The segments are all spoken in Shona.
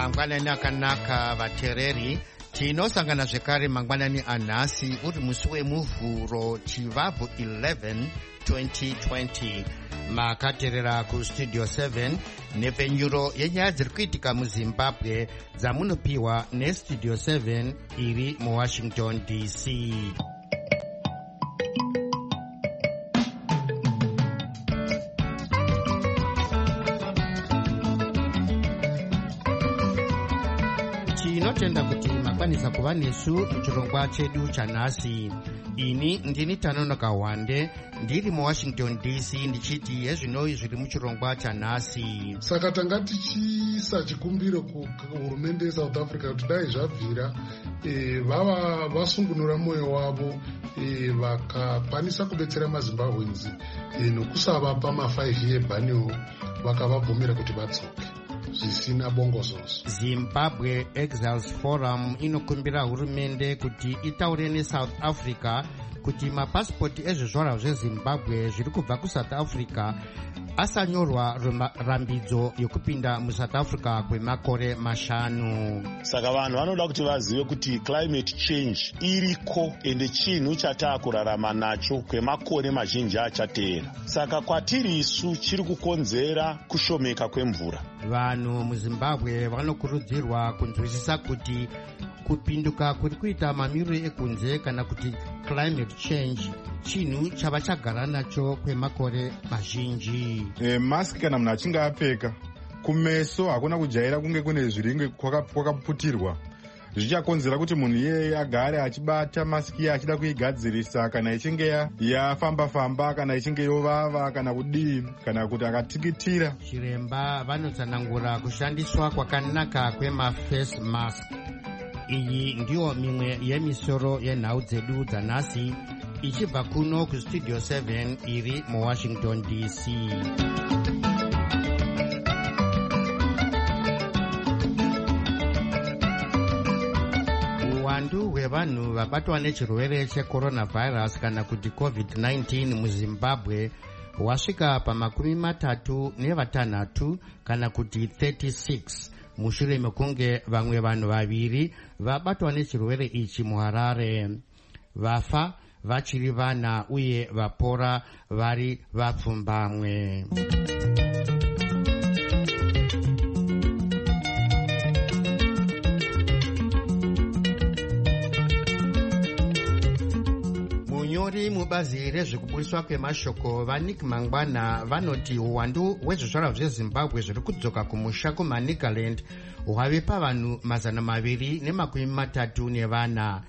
mangwanani akanaka vateereri, tinosangana zvekare mangwanani anhasi uri musi wemuvhuro chivabvu 11 2020. makateerera kustudio 7 nepfenyuro yenyaya dziri kuitika muzimbabwe dzamunopiwa nestudio 7 iri muwashington dc. tinotenda kuti makwanisa kuva nesu muchirongwa chedu chanhasi. ini ndini Tanonoka Wande ndiri muwashington dc ndichiti hezvinoi zviri muchirongwa chanhasi. Saka tanga tichiisa chikumbiro kuhurumende yeSouth Africa kuti dai zvabvira vava vasungunura mwoyo wavo vakakwanisa kubetsera maZimbabweans nokusavapa ma5 ebhaniwo vakavabvumira kuti vatsoke zvisina bongozozo. Zimbabwe Exiles Forum inokumbira hurumende kuti itaure neSouth Africa kuti mapasipoti ezvizvarwa zveZimbabwe zviri kubva kuSouth Africa asanyorwa rambidzo yokupinda muSouth Africa kwemakore 5. Saka vanhu vanoda kuti vazive kuti climate change iriko ende chinhu chataakurarama nacho kwemakore mazhinji achateera. Saka kwatiri isu chiri kukonzera kushomeka kwemvura. Vanhu muZimbabwe vanokurudzirwa kunzwisisa kuti kupinduka kuri kuita mamiriro ekunze kana kuti climate change chinhu chava chagara nacho kwemakore mazhinji. Maski kana munhu achinge apfeka kumeso hakuna kujaira kunge kune zviringe kwakaputirwa, zvichakonzera kuti munhu iyeye agare achibata maski iye achida kuigadzirisa kana ichinge yafamba-famba kana ichinge yovava kana kudii kana kuti akatikitira. Chiremba vanotsanangura kushandiswa kwakanaka kwemaface mask. Iyi ndiyo mimwe yemisoro yenhau dzedu dzanhasi ichibva kuno kustudio 7 iri muwashington dc. uwandu hwevanhu vabatwa nechirwere checoronavirus kana kuti covid-19 muzimbabwe hwasvika pa36 kana kuti 36 mushure mekunge vamwe vanhu vaviri vabatwa nechirwere ichi muHarare. Vafa vachiri vana uye vapora vari vapfumbamwe. munyori mubazi rezvekubudiswa kwemashoko vaNick Mangwana vanoti uwandu hwezvizvarwa zveZimbabwe zviri kudzoka kumusha kumaNigaland hwave pavanhu 234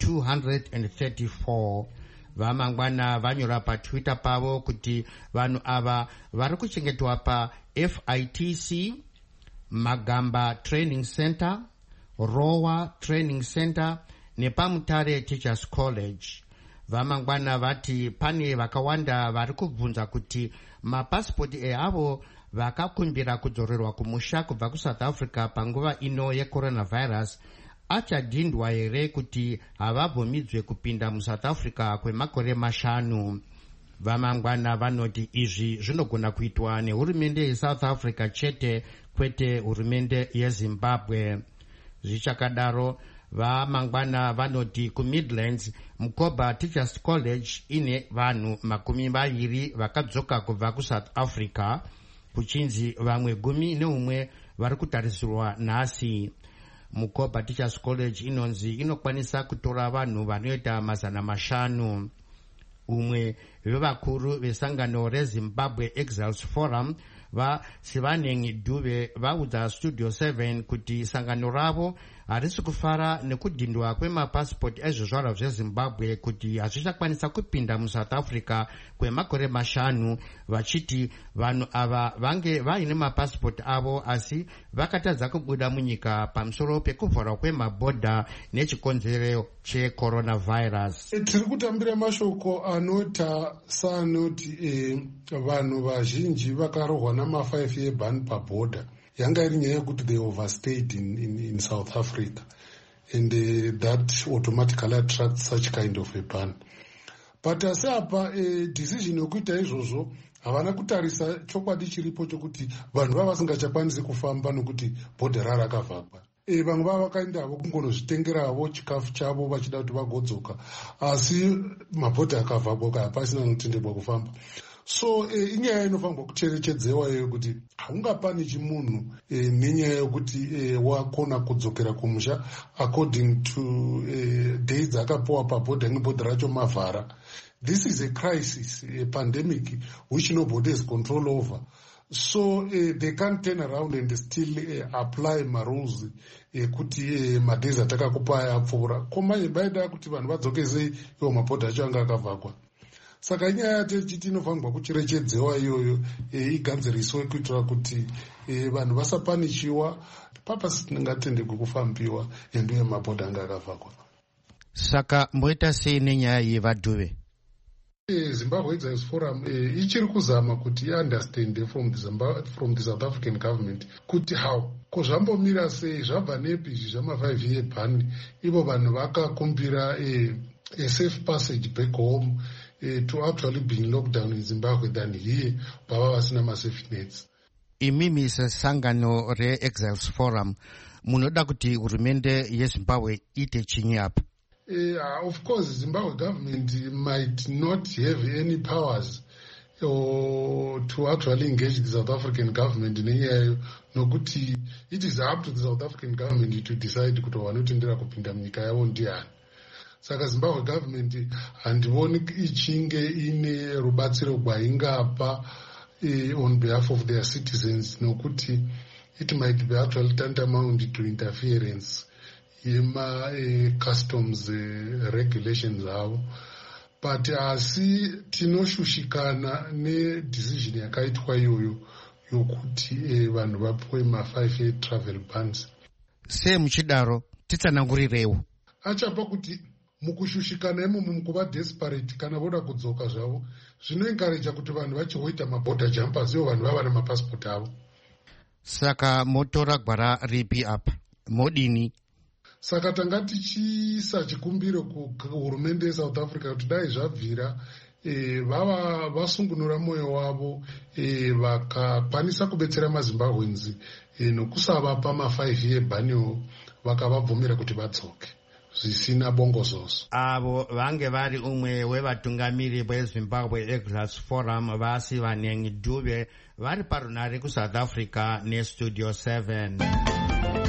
234. vaMangwana vanyora paTwitter pavo kuti vanhu ava vari kuchengetwa paFITC, Magamba Training Center, Rowa Training Center nepaMutare Teachers College. vaMangwana vati pane vakawanda vari kubvunza kuti mapasipoti eavo vakakumbira kudzorerwa kumusha kubva kuSouth Africa panguva ino yecoronavirus achadhindwa here kuti havabvumidzwe kupinda muSouth Africa kwemakore 5. vaMangwana vanoti izvi zvinogona kuitwa nehurumende yeSouth Africa chete, kwete hurumende yeZimbabwe. Zvichakadaro vaMangwana vanoti kuMidlands Mukoba Teachers College ine vanhu 20 vakadzoka kubva kuSouth Africa, kuchinzi vamwe 11 vari kutarisirwa nhasi. Mukoba Teachers College inonzi inokwanisa kutora vanhu vanoita 500. umwe vevakuru vesangano reZimbabwe Exiles Forum vaSivaneng Dube vaudza Studio 7 kuti sangano ravo harisi kufara nekudhindwa kwemapasipoti ezvizvarwa zveZimbabwe kuti hazvichakwanisa kupinda muSouth Africa kwemakore 5, vachiti vanhu ava vange vaine mapasipoti avo asi vakatadza kubuda munyika pamusoro pekuvharwa kwemabhodha nechikonzero checoronavirus. Tiri kutambira mashoko anota saanoti vanhu vazhinji vakarohwa nama5 ebhani pabhodha. Yanga iri nyaya yekuti they overstayed in South Africa and that automatically attracts such kind of a ban. but asi apa decision yokuita izvozvo havana kutarisa chokwadi chiripo chokuti vanhu vava vasingachakwanisi kufamba nokuti bhodha rakavhagwa. Vamwe vava vakaendavo kungonozvitengeravo chikafu chavo vachida kuti vagodzoka, asi mabhodha akavhagwa hapasina anotenderwa kufamba. So inyaya inofanirwa kucherechedzewa iyo kuti haungapani chimunhu nenyaya yokuti wakona kudzokera kumusha according to days akapiwa pabhodha nebhodha racho mavhara. This is a crisis, a pandemic which nobody has control over. So they can't turn around and still apply marules kuti madays atakakupa apfuura. Komanye baida kuti vanhu vadzoke sei iwo mabhodha acho anga akavhagwa. Saka inyaya yatechiti inofanirwa kucherechedzewa iyoyo igandziriswe kuitira kuti vanhu vasapanichiwa papasi tingatendegwe kufambiwa endiwe mabhodha anga akavhagwa. Saka mboita sei nenyaya yevadhuve? Zimbabwe Exile Forum ichiri kuzama kuti understand from the South African government kuti how ko zvambomira sei, zvabva nepi izvi zvama5 year ban, ivo vanhu vakakumbira a safe passage back home to actually being locked down in Zimbabwe than here bava vasina ma-safety nets. Imimi sangano re-Exiles Forum munoda kuti hurumende yeZimbabwe ite chinyi apa? Of course, Zimbabwe government might not have any powers to actually engage the South African government nokuti it is up to the South African government to decide kuti vanotendera kupinda munyika yavo ndiani. Saka Zimbabwe government handioni ichinge ine rubatsiro rwaingapa on behalf of their citizens nokuti it might be actually tantamount to interference customs regulations avo. But asi tinoshushikana nedecision yakaitwa iyoyo yokuti vanhu vapiwe ma5 year travel bans. Se muchidaro titsanangurirewo achapa kuti mukushushikana imomo mukuva desperate kana voda kudzoka zvavo zvinoencourage kuti vanhu vachihoita mabhodha jumpers ivo vanhu vava namapasipoti avo. Saka motora gwara ripi apa, modini? Saka tanga tichiisa chikumbiro kuhurumende yeSouth Africa kuti dai zvabvira vava vasungunura mwoyo wavo vakakwanisa kubetsera maZimbabweans nokusavapa ma5 year ban vakavabvumira kuti vadzoke zvisina bongozozo. Avo vange vari umwe wevatungamiri veZimbabwe Exiles Forum vasi Vanengi Dube vari parunare kuSouth Africa neStudio 7.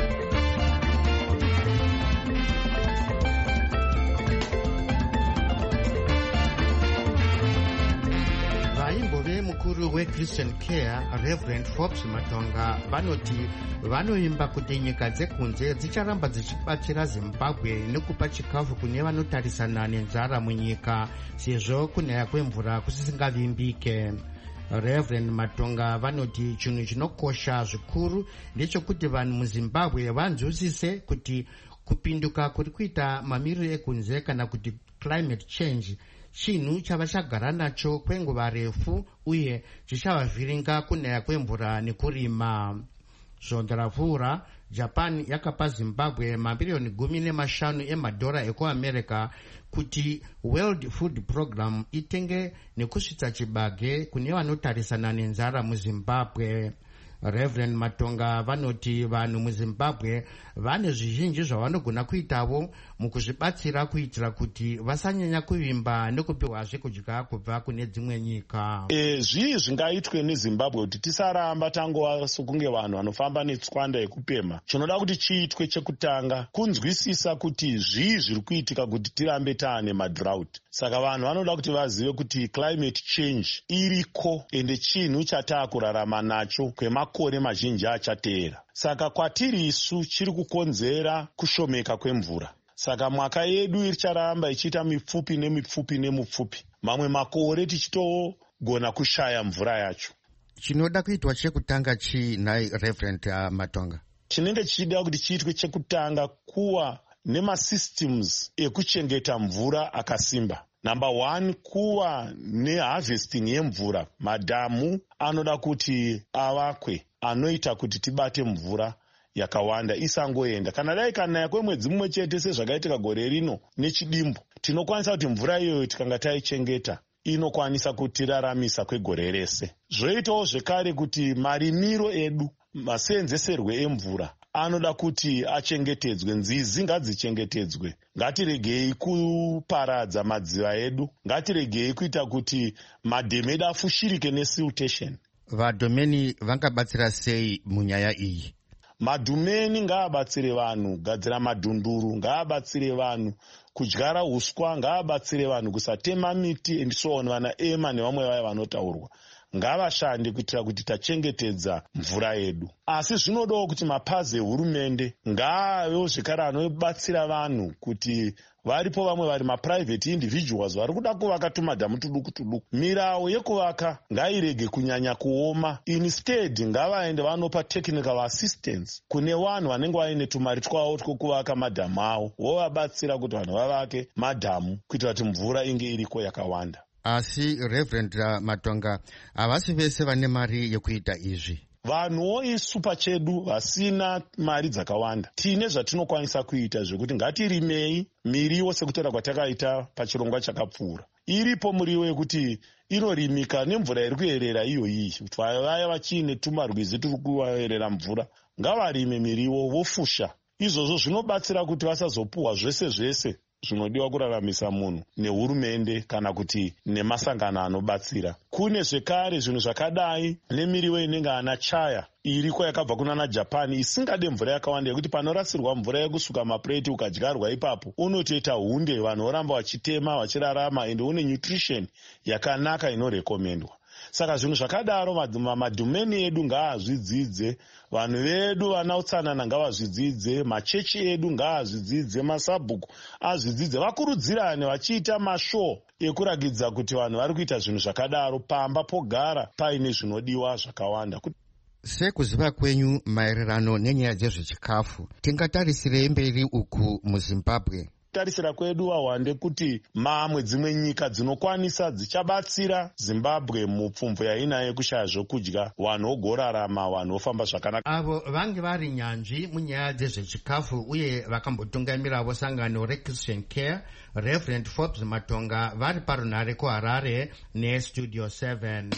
Mukuru weChristian Care Reverend Forbes Matonga vanoti vanoimba kuti nyika dzekunze dzicharamba dzichibatsira Zimbabwe nekupa chikafu kune vanotarisana nenzara munyika sezvo kunaya kwemvura kusisingavimbike. Reverend Matonga vanoti chinhu chinokosha zvikuru ndechekuti vanhu muZimbabwe vanzwisise kuti kupinduka kuri kuita mamiriro ekunze kana kuti climate change chinhu chava chagara nacho kwenguva refu uye chichavavhiringa kunaya kwemvura nekurima. Zvondaravhura Japan yakapa Zimbabwe mabilioni 15 emadhora ekuAmerica kuti World Food Program itenge nekusvitsa chibage kune vanotarisana nenzara muZimbabwe. Reverend Matonga vanoti vanhu muZimbabwe vane zvizhinji zvavanogona kuitavo mukuzvibatsira kuitira kuti vasanyanya kuvimba nekupiwa zvekudya kubva kune dzimwe nyika. Zvii zvingaitwe neZimbabwe kuti tisaramba tangova sokunge vanhu vanofamba netswanda yekupema. Chinoda kuti chiitwe chekutanga kunzwisisa kuti zvii zviri kuitika kuti tirambe taane madrought. Saka vanhu vanoda kuti vazive kuti climate change iriko ende chinhu chataakurarama nacho kwemakore mazhinji achateera. Saka kwatiri isu chiri kukonzera kushomeka kwemvura. Saka mwaka yedu icharamba ichiita mipfupi nemipfupi nemupfupi. Mamwe makore tichitogona kushaya mvura yacho. Chinoda kuitwa chekutanga chinai Reverend Matonga? Chinenge chichida kuti chiitwe chekutanga kuwa nemasystems ekuchengeta mvura akasimba. Number 1, kuwa neharvesting yemvura. Madhamu anoda kuti avakwe anoita kuti tibate mvura yakawanda isangoenda. Kana dai kanaya kwemwedzi mumwe chete sezvakaitika gore rino nechidimbu, tinokwanisa kuti mvura iyoyo tikanga taichengeta inokwanisa kutiraramisa kwegore rese. Zvoitawo zvekare kuti marimiro edu, maseenzeserwe emvura anoda kuti achengetedzwe, nzizi ngadzichengetedzwe. Ngatiregei kuparadza madziva edu, ngatiregei kuita kuti madhemu edu afushirike nesiltation. Vadhomeni vangabatsira sei munyaya iyi? Madhumeni ngaabatsire vanhu kugadzira madhunduru, ngaabatsire vanhu kudyara huswa, ngaabatsire vanhu kusatema miti and so on. Vana ema nevamwe vaya vanotaurwa ngavashande kuitira kuti tachengetedza mvura yedu. Asi zvinodawo kuti mapazi ehurumende ngaavewo zvekare anobatsira vanhu kuti varipo vamwe vari maprivate individuals vari kuda kuvaka tumadhamu tuduku tuduku. Mirawo yekuvaka ngairege kunyanya kuoma. Instead ngavaende vanopa technical assistance kune vanhu vanenge vaine tumari twavo twokuvaka madhamu avo, vovabatsira kuti vanhu vavake madhamu kuitira kuti mvura inge iriko yakawanda. Asi Reverend Matonga, havasi vese vane mari yekuita izvi. Vanhuwo isu pachedu vasina mari dzakawanda tine zvatinokwanisa kuita zvekuti ngatirimei miriwo sekutaura kwatakaita pachirongwa chakapfuura. Iripo muriwo yekuti inorimika nemvura iri kuyerera iyoyi. Vaya vachiine tumarwizi turi kuvaerera mvura ngavarime miriwo vofusha. Izvozvo zvinobatsira kuti vasazopuhwa zvese zvese zvinodiwa kuraramisa munhu nehurumende kana kuti nemasangano anobatsira. Kune zvekare zvinhu zvakadai nemiriwo inenge ana chaya iriko yakabva kunana Japan isingade mvura yakawanda yekuti panorasirwa mvura yekusuka mapureti ukadyarwa ipapo unotoita hunde, vanhu voramba vachitema vachirarama ende une nutrition yakanaka inorekomendwa. Saka zvinhu zvakadaro madhumeni edu ngaazvidzidze, vanhu vedu vana utsanana ngavazvidzidze, machechi edu ngaazvidzidze, masabhuku azvidzidze, vakurudzirane vachiita mashow ekuragidza kuti vanhu vari kuita zvinhu zvakadaro pamba pogara paine zvinodiwa zvakawanda. Sekuziva kwenyu maererano nenyaya dzezvechikafu, tingatarisirei mberi uku muZimbabwe? Tarisira kwedu wawande kuti mamwe dzimwe nyika dzinokwanisa dzichabatsira Zimbabwe mupfumvu yainayo kushaya zvokudya, vanhu vogorarama, vanhu vofamba zvakanaka. Avo vange vari nyanzvi munyaya dzezvechikafu uye vakambotungamiravo sangano reChristian Care, Reverend Forbes Matonga vari parunhare kuHarare neStudio 7.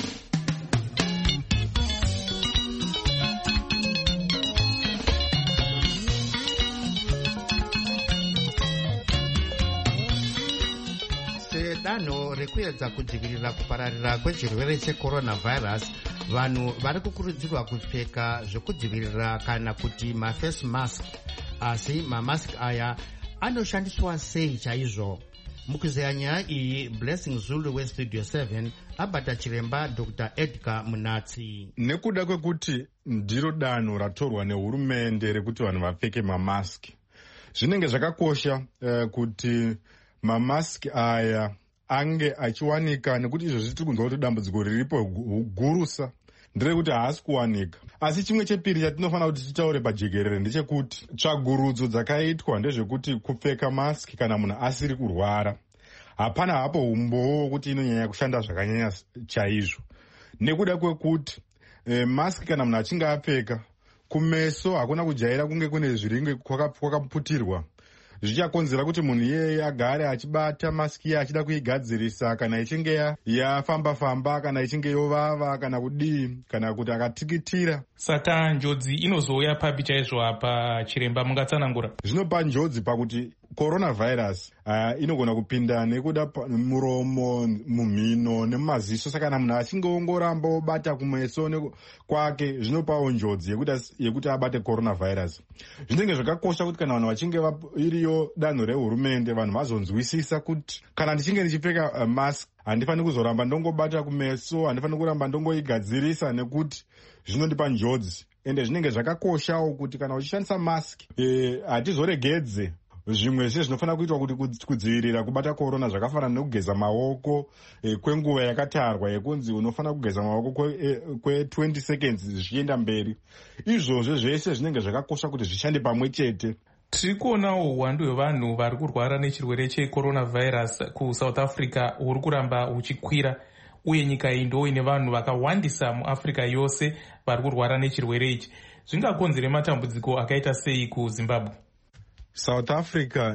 Danho rekuedza kudzivirira kupararira kwechirwere checoronavirus, vanhu vari kukurudzirwa kupfeka zvekudzivirira kana kuti mafase mask. Asi mamask aya anoshandiswa sei chaizvo? Mukuzeya nyaya iyi, Blessing Zulu weStudio 7 abata chiremba Dr. Edgar Munatsi. Nekuda kwekuti ndiro danho ratorwa nehurumende rekuti vanhu vapfeke mamaski, zvinenge zvakakosha kuti mamaski aya ange achiwanika, nekuti izvozvi tiri kunzwa kuti dambudziko riripo gurusa nderekuti haasi kuwanika. Asi chimwe chepiri chatinofanira kuti titaure pajekerere ndechekuti tsvagurudzo dzakaitwa ndezvekuti kupfeka maski kana munhu asiri kurwara hapana hapo umbowo kuti inonyanya kushanda zvakanyanya chaizvo, nekuda kwekuti maski kana munhu achinge apfeka kumeso hakuna kujaira kunge kune zviringe kwakaputirwa, zvichakonzera kuti munhu iyeye agare achibata maski iye achida kuigadzirisa kana ichinge yafamba-famba, kana ichinge yovava, kana kudii, kana kuti akatikitira. Saka njodzi inozouya papi chaizvo apa chiremba, mungatsanangura? Zvinopa njodzi pakuti coronavirus inogona kupinda nekuda muromo, mumhino nemumaziso. Saka kana munhu achinge ongoramba obata kumeso kwake zvinopawo njodzi yekuti abate coronavirus. Zvinenge zvakakosha kuti kana vanhu vachinge iriyo danho rehurumende, vanhu vazonzwisisa kuti kana ndichinge ndichipfeka mask handifani kuzoramba ndongobata kumeso, handifani kuramba ndongoigadzirisa nekuti zvinondipa njodzi. Ende zvinenge zvakakoshawo kuti kana uchishandisa mask hatizoregedze zvimwe zvese zvinofanira kuitwa kuti kudzivirira kubata korona, zvakafanana nekugeza maoko kwenguva yakatarwa yekunzi unofanira kugeza maoko kwe20 seconds zvichienda mberi. Izvozvo zvese zvinenge zvakakosha kuti zvishande pamwe chete. Tiri kuonawo uwandu hwevanhu vari kurwara nechirwere checoronavirus kuSouth Africa huri kuramba huchikwira, uye nyika iyi ndo ine vanhu vakawandisa muAfrica yose vari kurwara nechirwere ichi. Zvingakonzere matambudziko akaita sei kuZimbabwe? South Africa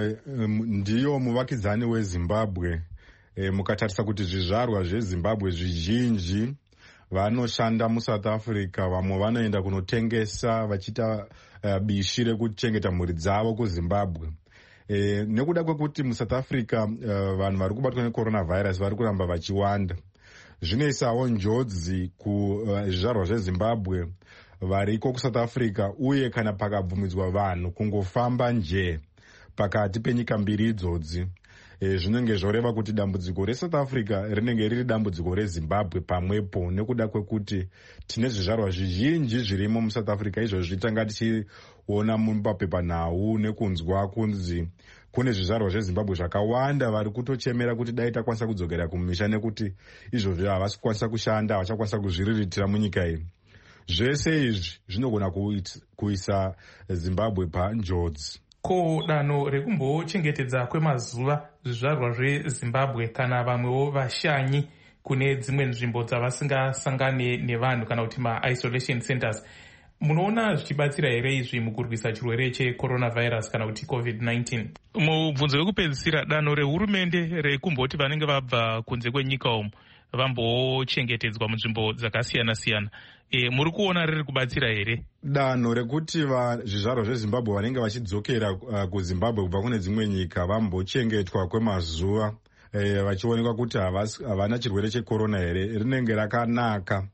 ndiyo muvakidzani weZimbabwe. Mukatarisa kuti zvizvarwa zveZimbabwe zvizhinji vanoshanda muSouth Africa, vamwe vanoenda kunotengesa vachiita bishi rekuchengeta mhuri dzavo kuZimbabwe. Nekuda kwekuti muSouth Africa vanhu vari kubatwa necoronavirus vari kuramba vachiwanda, zvinoisawo njodzi kuzvizvarwa zveZimbabwe variko kuSouth Africa, uye kana pakabvumidzwa vanhu kungofamba nje pakati penyika mbiri idzodzi, zvinenge zvoreva kuti dambudziko reSouth Africa rinenge riri dambudziko reZimbabwe pamwepo, nekuda kwekuti tine zvizvarwa zvizhinji zvirimo muSouth Africa. Izvozvi tanga tichiona mumapepanhau nekunzwa kunzi kune zvizvarwa zveZimbabwe zvakawanda vari kutochemera kuti dai takwanisa kudzokera kumisha, nekuti izvozvi havasi kukwanisa kushanda, havachakwanisa kuzviriritira munyika iyi. Zvese izvi zvinogona kuisa Zimbabwe panjodzi. Ko danho rekumbochengetedza kwemazuva zvizvarwa zveZimbabwe kana vamwewo vashanyi kune dzimwe nzvimbo dzavasingasangane nevanhu kana kuti ma-isolation centers, munoona zvichibatsira here izvi mukurwisa chirwere checoronavirus kana kuti COVID-19? Mubvunzo wekupedzisira, danho rehurumende rekumboti vanenge vabva kunze kwenyika umu vambochengetedzwa munzvimbo dzakasiyana-siyana, muri kuona riri kubatsira here? Danho rekuti zvizvarwa zveZimbabwe vanenge vachidzokera kuZimbabwe kubva kune dzimwe nyika vambochengetwa kwemazuva vachionekwa kuti havana chirwere chekorona here, rinenge rakanaka.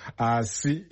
Asi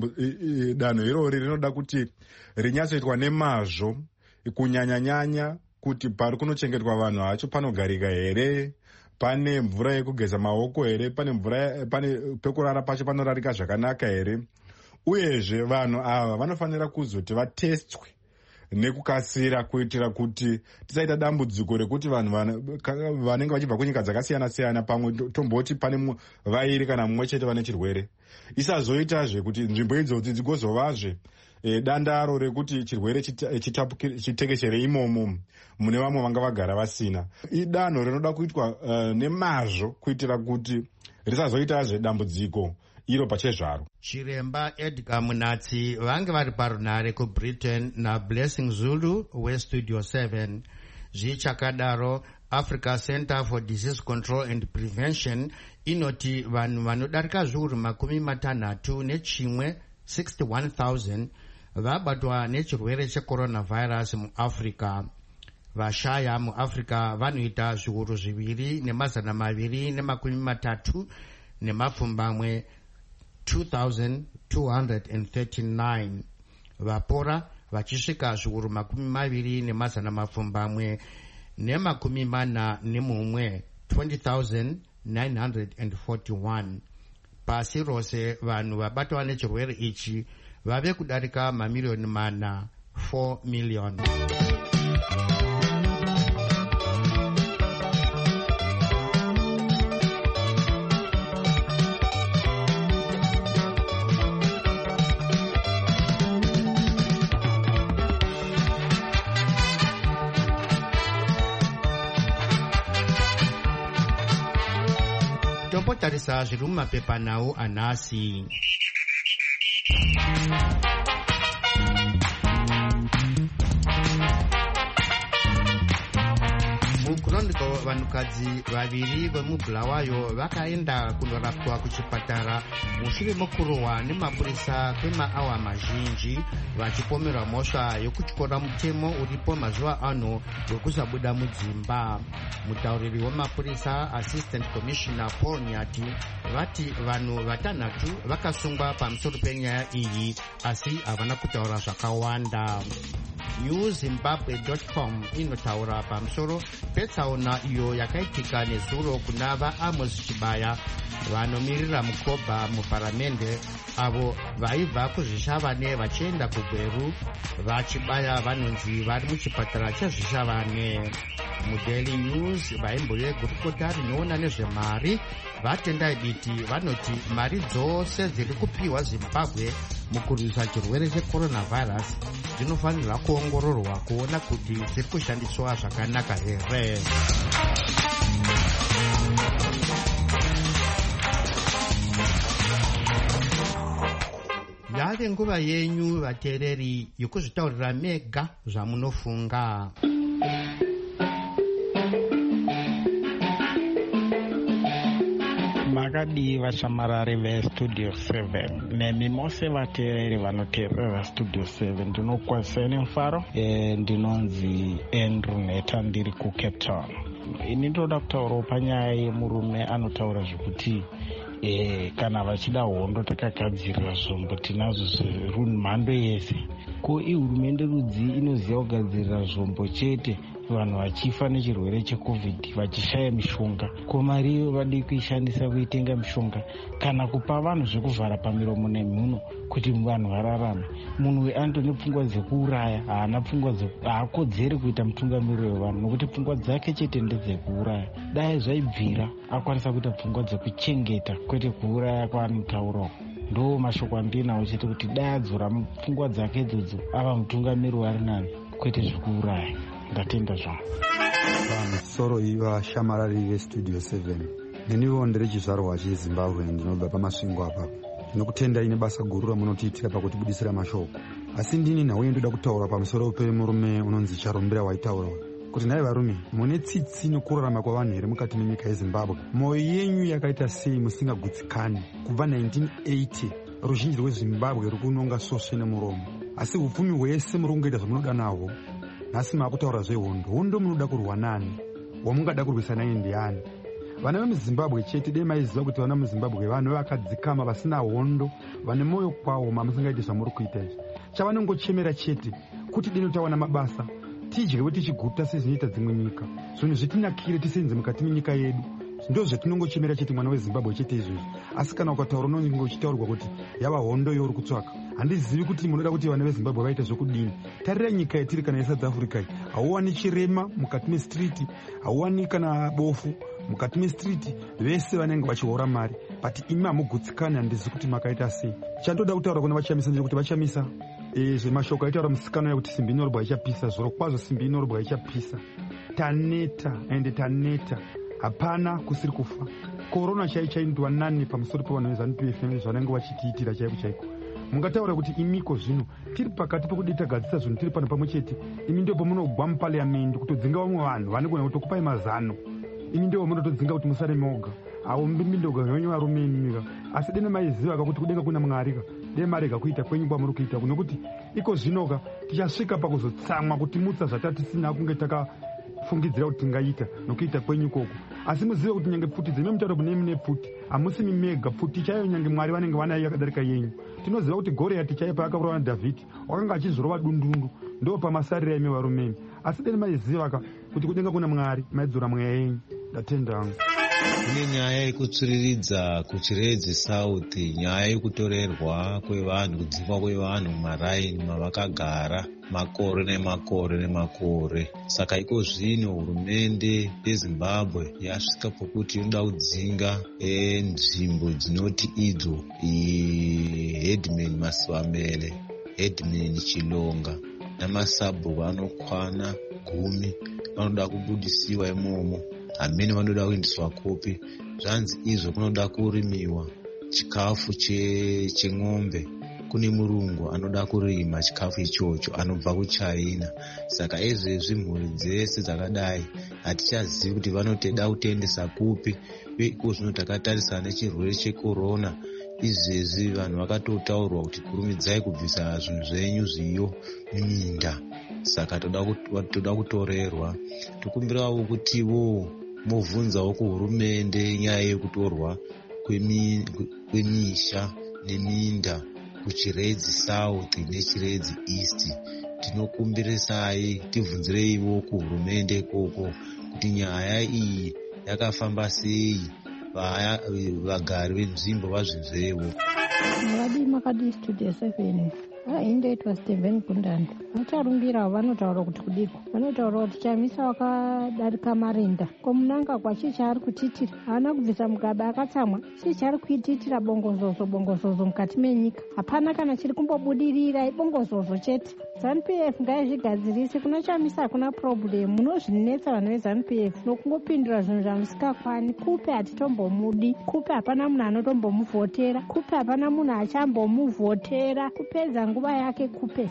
danho irori rinoda kuti rinyatsoitwa nemazvo, kunyanya-nyanya kuti pari kunochengetwa vanhu hacho panogarika here, pane mvura yekugeza maoko here, pane pekurara pacho panorarika zvakanaka here. Uyezve vanhu ava vanofanira kuzoti vatestwe nekukasira, kuitira kuti tisaita dambudziko rekuti vanhu vanenge vachibva kunyika dzakasiyana-siyana, pamwe tomboti pane vairi kana mumwe chete vane chirwere, isazoitazve kuti nzvimbo idzodzi dzigozovazve dandaro rekuti chirwere chitekeshere imomo mune vamwe vanga vagara vasina. Idanho rinoda kuitwa nemazvo, kuitira kuti risazoitazve dambudziko iro pachezvaro. Chiremba Edgar Munatsi vange vari parunhare kuBritain naBlessing Zulu weStudio 7. Zvichakadaro, Africa Center for Disease Control and Prevention inoti vanhu vanodarika zviuru 61,000 vabatwa nechirwere checoronavirus muAfrica. Vashaya muAfrica vanoita zviuru 2,230 2,239. Vapora vachisvika zviuru 20,441 20,941. Pasi rose vanhu vabatwa nechirwere ichi vave kudarika mamiliyoni 4 miliyoni. Tombotarisa zviri mumapepanhau anhasi. Muchronicle, vanhukadzi vaviri vemubulawayo vakaenda kundorapwa kuchipatara mushure mokurohwa nemapurisa kwemaawa mazhinji vachipomerwa mhosva yokutyora mutemo uripo mazuva ano wekusabuda mudzimba. Mutauriri wemapurisa Assistant Commissioner Paul Nyati vati vanhu vatanhatu vakasungwa pamusoro penyaya iyi, asi havana kutaura zvakawanda. newzimbabwe.com inotaura pamusoro petsaona iyo yakaitika nezuro kuna vaAmos Chibaya vanomirira mukobha muparamende, avo vaibva kuzvishavane vachienda kuGweru. VaChibaya vanonzi vari muchipatara chezvishavane. MuDaily News vaimbo yegurukota rinoona nezvemari vatendai biti vanoti mari dzose dziri kupiwa Zimbabwe mukurwisa chirwere checoronavirus dzinofanirwa kuongororwa kuona kuti dziri kushandiswa zvakanaka here. Yave yave nguva yenyu vateereri yokuzvitaurira mega zvamunofunga. Makadi vashamarari vestudio 7 nemi mose vateereri vanoteerera studio 7 ndinokwazisa nemufaro ndinonzi Andrew Neta ndiri kuCape Town. Ini ndoda kutaurawo panyaya yemurume anotaura zvekuti kana vachida hondo takagadzirira zvombo tinazo mhando yese. Ko ihurumende rudzi inoziva kugadzirira zvombo chete vanhu vachifa nechirwere checovid vachishaya mishonga? Ko mari vadi kuishandisa kuitenga mishonga kana kupa vanhu zvekuvhara pamiromo nemhuno kuti vanhu vararame? Munhu weAntony pfungwa dzekuuraya haakodzeri kuita mutungamiriri wevanhu nokuti pfungwa dzake chete ndedzekuuraya. Dai zvaibvira akwanisa kuita pfungwa dzekuchengeta kwete kuuraya kwaanotaurawo. Ndo mashoko andinawo chete kuti dai adzora pfungwa dzake idzodzo ava mutungamiriri wari nani kwete zvekuuraya. Ndatenda zvangu. Pamusoro ivashamarari vestudio 7 neniwo ndiri chizvarwa chezimbabwe ndinobva pamasvingo apapo. Ndinokutenda ine basa guru ramunotiitira pakutibudisira mashoko, asi ndini nhauye ndoda kutaura pamusoro pemurume unonzi Charumbira waitaurawo kuti nai varume mune tsitsi nokurarama kwavanhu here mukati menyika yezimbabwe. Mwoyo yenyu yakaita sei musingagutsikani? Kubva 1980 ruzhinji rwezimbabwe rukunonga sosve nemuromo, asi upfumi hwese muri kungoita zvamunoda nahwo. Nhasi maakutaura zvehondo. Hondo munoda kurwa nani? Wamungada kurwisana naye ndiani? Vana vemuzimbabwe chete dei maiziva kuti vana muzimbabwe vanhu vakadzikama vasina hondo, vane moyo kwawo mamusingaiti zvamuri kuita izvi. Chavanongochemera chete kuti dino tawana mabasa tidyewo tichiguta sezvinoita dzimwe nyika, zvinhu zvitinakire tisenze mukati menyika yedu. Ndo zvatinongochemera chete mwana wezimbabwe chete izvozvi. Asi kana ukataura unonge uchitaurwa kuti yava hondo youri kutsvaka. Handizivi kuti munoda kuti vana vezimbabwe vaite zvokudini. Tarira nyika yatiri kana yeSouth Africa, hauwani chirema mukati mestriti, hauwani kana bofu mukati mestriti, vese vanenge vachihora mari. But imi hamugutsikani, handizivi kuti makaita sei. Chandoda kutaura kuna vachamisa ndiri kuti vachamisa zvemashoko aitaura musikano yakuti simbi inorobwa ichapisa. Zvoro kwazvo simbi inorobwa ichapisa. Taneta ende taneta, hapana kusiri kufa. Korona chaichaindwa nani pamusoro pevanhu veZANU-PF zvanenge vachitiitira chaiko chaiko. Mungataura kuti imiko zvino tiri pakati pekudita gadzisa zvinhu tiri pano pamwe chete. Imi ndio pamunogwa mupariamendi kutodzinga vamwe vanhu vanogona kutokupai mazano. Imi ndio munotodzinga kuti musare moga. Awo mbimbindo nyonyo varume nyika. Asi dene maiziva kuti kudenga kuna Mwari dene marega kuita kwenyu kwamuri kuita nokuti iko zvinoka tichasvika pakuzotsamwa kuti mutsa zvatatisina kunge fungidzira kuti tingaita nokuita kwenyu koko. Asi muzive kuti nyange pfuti dzine mutauro kune mune pfuti hamusi mimega pfuti chaiyo nyange Mwari vanenge vanayo yakadarika yenyu. Tinoziva kuti Goriati chaiyo paakaurawa naDhavhidhi wakanga achizorova dundundu ndo pamasarira imi varume. Asi dene maiziva kuti kudenga kuna Mwari maidzora mweya yenyu. Ndatenda hangu. Kune nyaya yekutsviriridza kuChiredzi South, nyaya yekutorerwa kwevanhu, kudzingwa kwevanhu mumaraini mavakagara makore nemakore nemakore. Saka iko zvino hurumende yeZimbabwe yasvika pokuti inoda kudzinga nzvimbo dzinoti idzo Headman Masivamele, Headman Chilonga namasabhu anokwana 10 vanoda kubudisiwa imomo. Amene vanoda kuendeswa Kopi. Zvanzi izvo kunoda kurimiwa chikafu cheng'ombe. Kune murungu anoda kurima chikafu ichocho anobva kuChina. Saka izvezvi mhuri dzese dzakadai hatichazivi kuti vanotoda kutendesa kupi. Iko zvino takatarisana nechirwere chekorona. Izvezvi vanhu vakatotaurwa kuti kurumidzai kubvisa zvinhu zvenyu zviyo muminda. Saka toda kutorerwa. Tokumbirawo kutiwo mubvunzawo kuhurumende nyaya yekutorwa kwemisha neminda kuChiredzi South neChiredzi East. Tinokumbirisai tibvunzireiwo kuhurumende ikoko kuti nyaya iyi yakafamba sei, vagari venzvimbo vazvibvewo. Makadi studio 7 indoitwa Stephen Gundanda. vacharumbirawo vanotaura kuti kudiko, vanotaura kuti Chamisa wakadarika marinda komunanga kwachi chaari kutitira haana kubvisa mugaba akatsamwa, chii chaari kuititira bongozozo mukati menyika. Hapana kana chiri kumbobudirira, ibongozozo chete. ZANU-PF ngaizvigadzirise, kuna Chamisa hakuna problem. Munozvinetsa vanhu veZANU-PF nokungopindura zvinhu zvamusikakwani. Kupe hatitombomudi, Kupe hapana munhu anotombomuvhotera, Kupe hapana munhu achambomuvhotera. Kupedza nguva yake Kupe.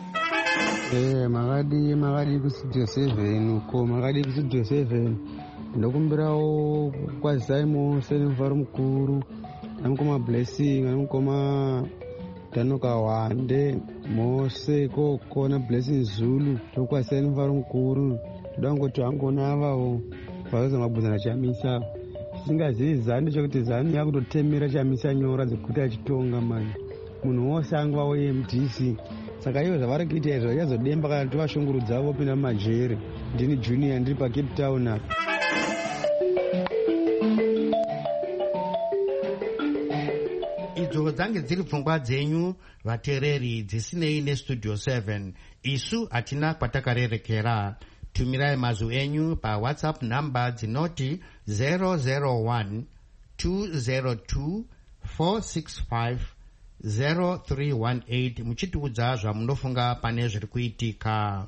Makadi kustudio 7 uko, makadi kustudio 7 ndokumbirawo kwaZaimo senemvaro mukuru, anamukoma Blessing, anamukoma Tanoka Wande, Mose koko na Blessing Zulu, tokwaseni mvaro mukuru. Toda ngoti angona avawo vazoza mabvunza na Chamisa. Singazivi ZANU chokuti ZANU yakutotemera Chamisa nyora dzekuti achitonga manje. Munhu wose angwawo MDC. Saka ivo zvavari kuita izvo yazodemba kana tovashungurudza vopinda mumajere. Ndini Junior ndiri paCape Town apa. Idzo dzange dziri pfungwa dzenyu vateereri dzisinei nestudio 7. Isu hatina kwatakarerekera. Tumirai mazwi enyu paWhatsApp namba dzinoti 001 202 465 0318 muchitiudza zvamunofunga pane zviri kuitika.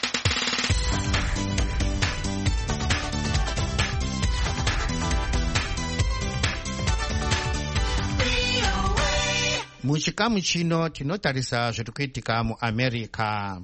Muchikamu chino tinotarisa zviri kuitika muAmerica.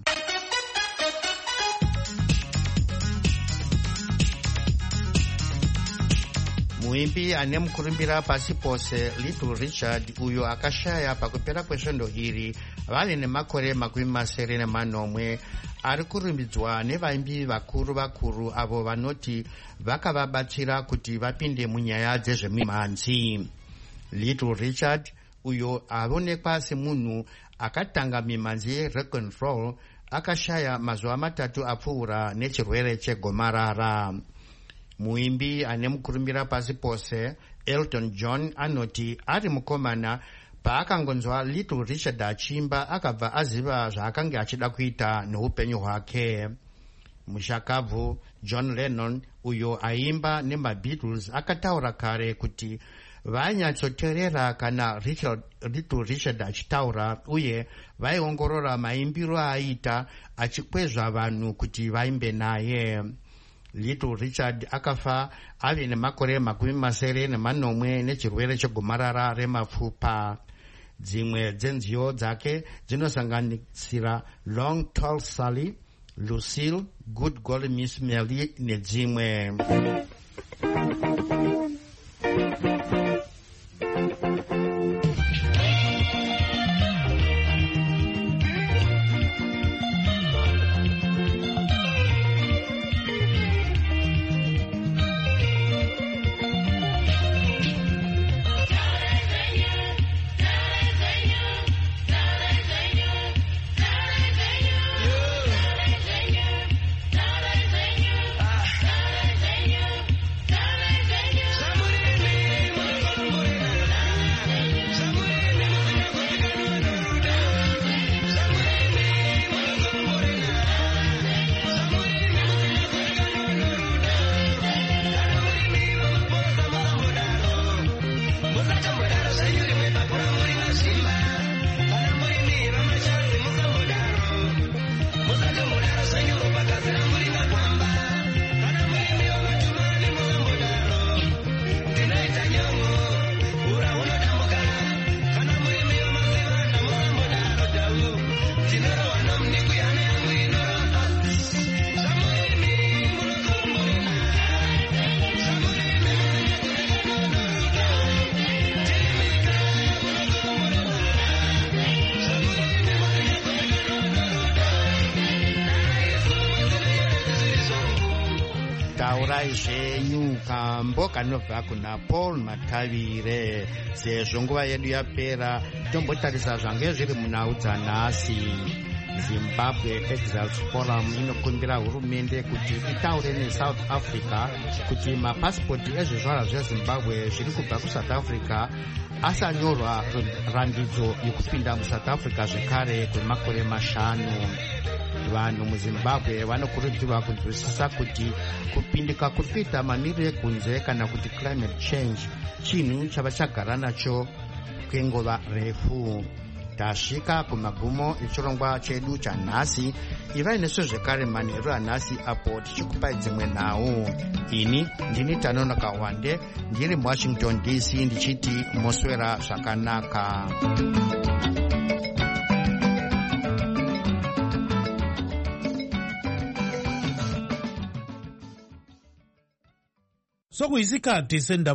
Muimbi ane mukurumbira pasi pose Little Richard, uyo akashaya pakupera kwesvondo iri vave nemakore 80 ari kurumbidzwa nevaimbi vakuru avo vanoti vakavabatsira kuti vapinde munyaya dzezvemimhanzi. Little Richard uyo aonekwa semunhu akatanga mimhanzi yerock and roll akashaya mazuva 3 apfuura nechirwere chegomarara. Muimbi ane mukurumbira pasi pose Elton John anoti ari mukomana paakangonzwa Little Richard achimba akabva aziva zvaakanga achida kuita neupenyu hwake. Mushakabvu John Lennon uyo aimba nemaBeatles akataura kare kuti vainyatsoteerera kana Little Richard achitaura uye vaiongorora maimbiro aaita achikwezva vanhu kuti vaimbe naye. Little Richard akafa ave nemakore 80 nechirwere chegomarara remapfupa. Dzimwe dzenziyo dzake dzinosanganisira Long Tall Sally, Lucille, Good Golly Miss Melly nedzimwe. Zvenyu kambo kanobva kuna Paul Matavire. Sezvo nguva yedu yapera, tombotarisa zvange zviri munhau dzanhasi. Zimbabwe Exiles Forum inokumbira hurumende kuti itaure neSouth Africa kuti mapasipoti ezvizvarwa zveZimbabwe zviri kubva kuSouth Africa asanyorwa randidzo yekupinda muSouth Africa zvekare kwemakore 5. vanhu muzimbabwe vanokurudzirwa kunzwisisa kuti kupinduka kuri kuita mamiriro ekunze kana kuti climate change chinhu chavachagara nacho kwenguva refu. Tasvika kumagumo echirongwa chedu chanhasi. Ivai nesu zvekare manheru anhasi apo tichikupai dzimwe nhau. Ini ndini Tanonoka Wande ndiri muWashington DC ndichiti moswera zvakanaka. Sokuyisikhathi sendaba